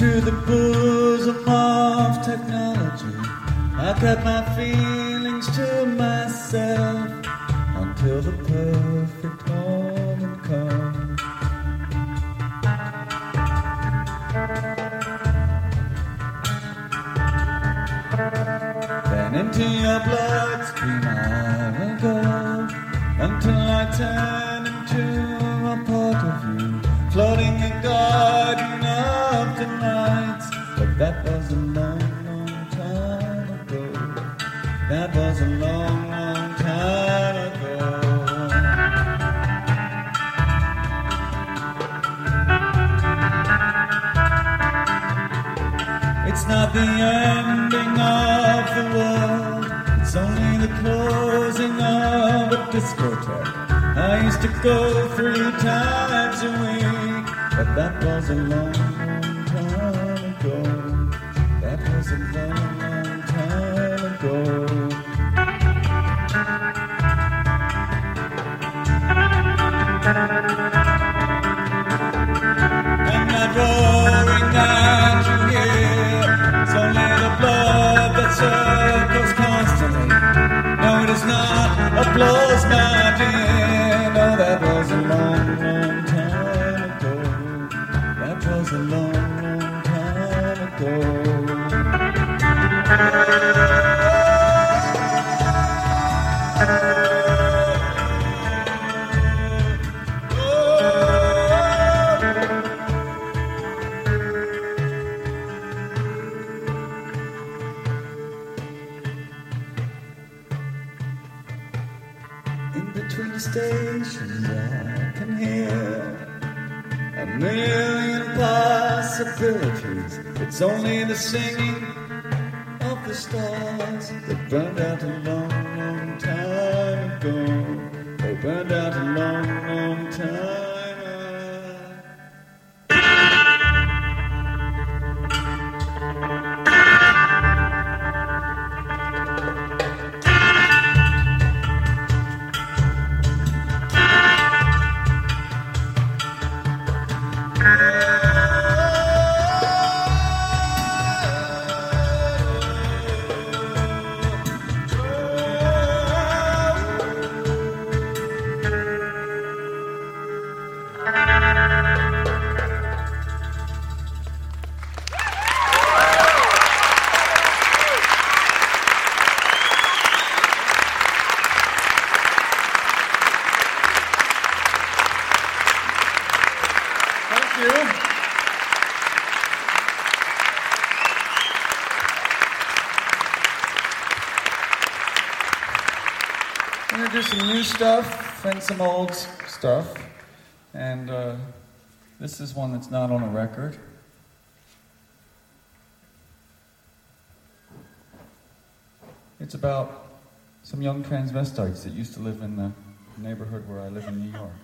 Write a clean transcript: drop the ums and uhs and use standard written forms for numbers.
into the bosom of technology. I kept my feelings to myself until the perfect moment comes. Then into your bloodstream I will go until I turn into a part of you, floating a garden of delights. But that was a long, long time ago. That was a long, long time ago. It's not the ending of the world, it's only the closing of a discotheque. I used to go 3 times a week, but that was a long, long time ago. That was a long, long time ago. And that roaring that you hear, it's only the blood that circles constantly. No, it is not applause, my dear. No, that was a long, long time ago. That was a long, long time ago. In between stations I can hear a million possibilities. It's only the singing of the stars that burned out a long, long time ago. They burned out a long, long time ago. Introduce some new stuff and some old stuff, and this is one that's not on a record. It's about some young transvestites that used to live in the neighborhood where I live in New York.